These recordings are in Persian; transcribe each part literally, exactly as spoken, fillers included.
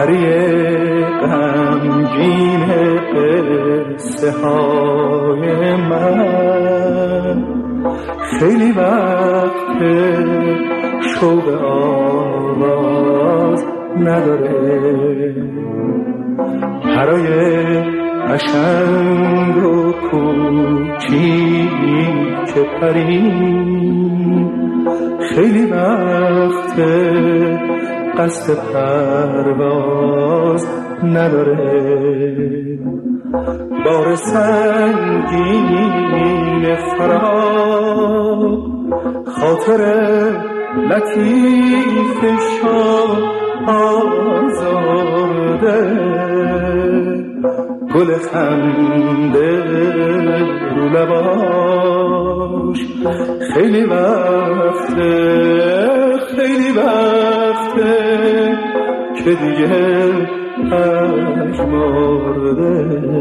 پری غمگین قصه های من، خیلی وقت شوق آواز نداره. پرای قشنگ و کوچیک پری خیلی وقت قصد پرواز نداره. بار سنگین فراق خاطر لطیفشو آزرده، گل خنده رو لباش خیلی وقته خیلی وقته که دیگه پژمرده.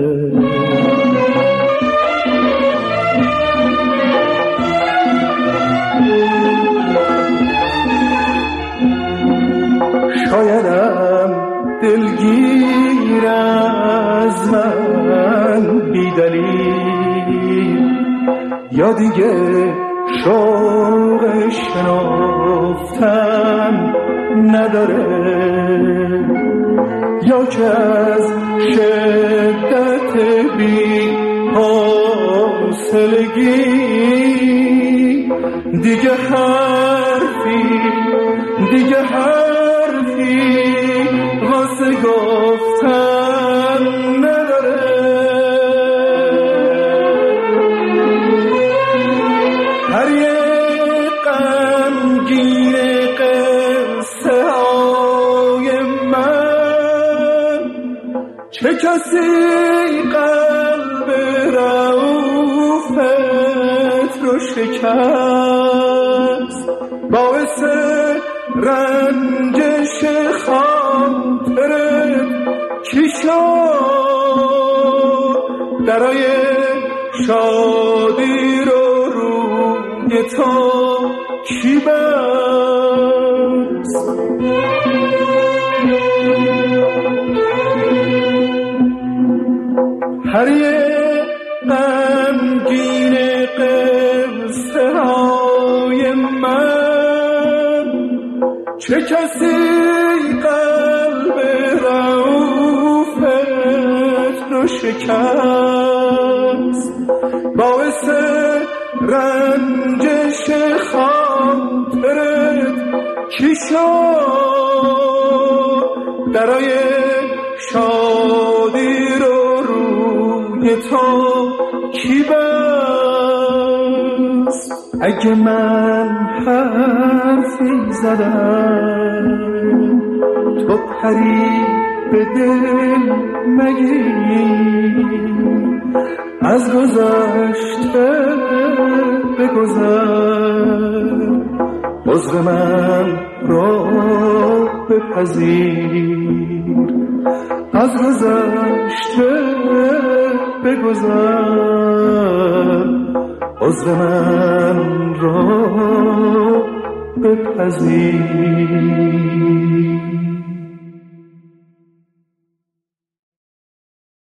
شایدم دلگیر از من بی دلیل، یا دیگه شوق شنفتن نداره، یا که از شدت بی حوصلگی دیگه حرفی دیگه حرفی واسه گفتن نداره. هر یه غمگین قصه های من، چه کسی قلب رؤوفت رو شکست، باعث رنجش خاطرت چی شد؟ درای شادی رو روی تو کی بست؟ هر یه غمگین قصه های من، چه کسی قلب رؤوفت رو شکست، باعث رنجش خاطرت کی شد؟ درای شادی رو روی تو کی بست؟ اگه من حرفی زدم تو پری به دل مگیر، از گذشته بگذر، عذر من رو بپذیر، از گذشته بگذر، عذر من رو بپذیر.